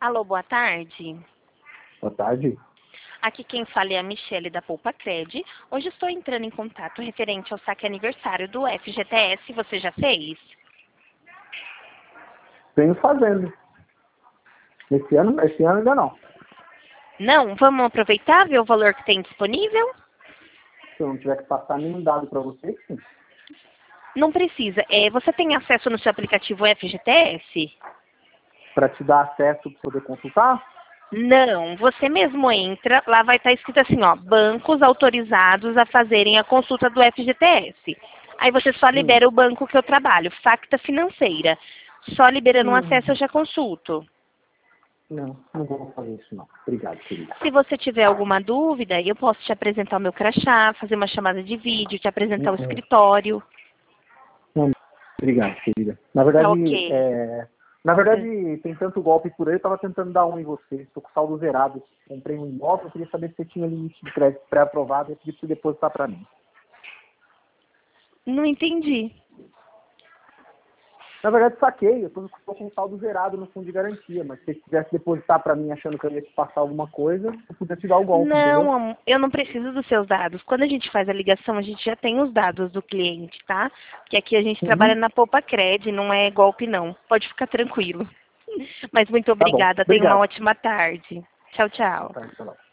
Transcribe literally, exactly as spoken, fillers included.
Alô, boa tarde. Boa tarde. Aqui quem fala é a Michele da Poupa Cred. Hoje estou entrando em contato referente ao saque aniversário do F G T S. Você já fez? Venho fazendo. Esse ano, esse ano ainda não. Não? Vamos aproveitar, ver o valor que tem disponível? Se eu não tiver que passar nenhum dado para você, sim. Não precisa. É, você tem acesso no seu aplicativo F G T S? Para te dar acesso para poder consultar? Não, você mesmo entra, lá vai estar escrito assim, ó, bancos autorizados a fazerem a consulta do F G T S. Aí você só Hum. libera o banco que eu trabalho, Facta Financeira. Só liberando um Hum. acesso eu já consulto. Não, não vou fazer isso não. Obrigado, querida. Se você tiver alguma dúvida, eu posso te apresentar o meu crachá, fazer uma chamada de vídeo, te apresentar o Uhum. escritório. Não, obrigado, querida. Na Tá verdade, ok. é... na verdade, tem tanto golpe por aí, eu tava tentando dar um em você. Estou com saldo zerado. Comprei um imóvel, eu queria saber se você tinha limite de crédito pré-aprovado e pedi para você depositar para mim. Não entendi. Na verdade, saquei. Eu tô, tô com um saldo zerado no fundo de garantia, mas se você quisesse depositar para mim achando que eu ia te passar alguma coisa, eu podia te dar o golpe, entendeu? Não, amor, eu não preciso dos seus dados. Quando a gente faz a ligação, a gente já tem os dados do cliente, tá? Porque aqui a gente trabalha Uhum. na Poupa Cred, não é golpe não. Pode ficar tranquilo. Mas muito Tá bom. obrigada, tenha uma Obrigado. ótima tarde. Tchau, tchau. Tá, tá bom.